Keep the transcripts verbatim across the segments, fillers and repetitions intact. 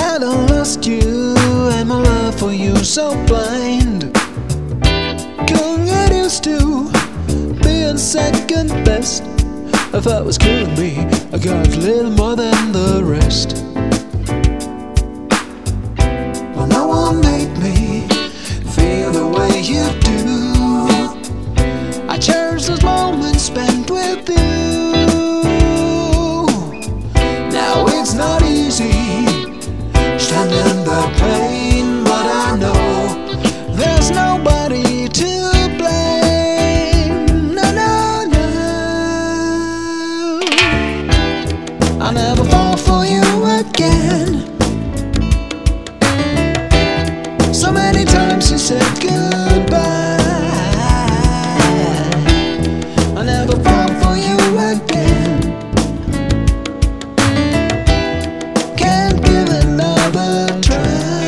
Had I lost you and my love for you so blind, couldn't get used to being second best. I thought it was killing me, I got a little more than the rest. Well, no one made me feel the way you do. I cherish those moments spent with you. Now it's not easy standing the pain, but I know there's nobody to blame. No, no, no. I'll never fall for you again. So many times you said goodbye. I'll never fall for you again. Can't give another try.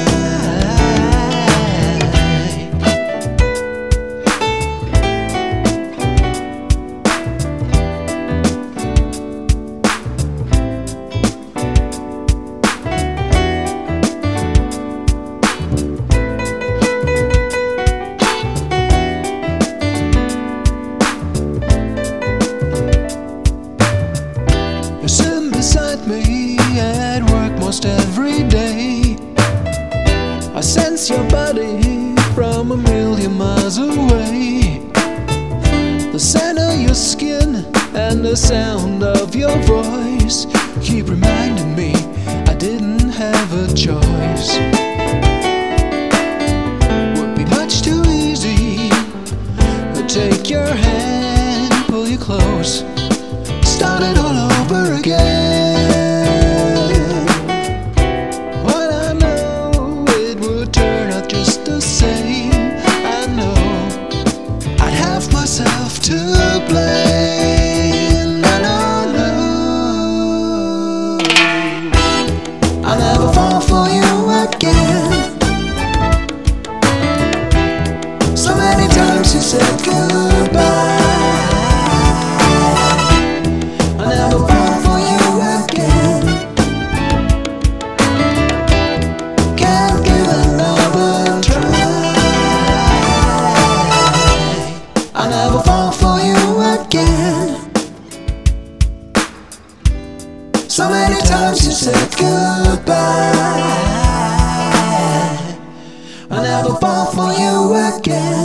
You're sitting beside me at work most every day. I sense your body from a million miles away. The scent of your skin and the sound of your voice keep reminding me I didn't have a choice. Would be much too easy to take your hand, pull you close, start it all over again. What I know, it would turn out just the same. I know I'd have myself to blame. No, no, no. I'll never fall for you again. So many times you said goodbye. I'll never fall for you again. So many times you said goodbye. I'll never fall for you again.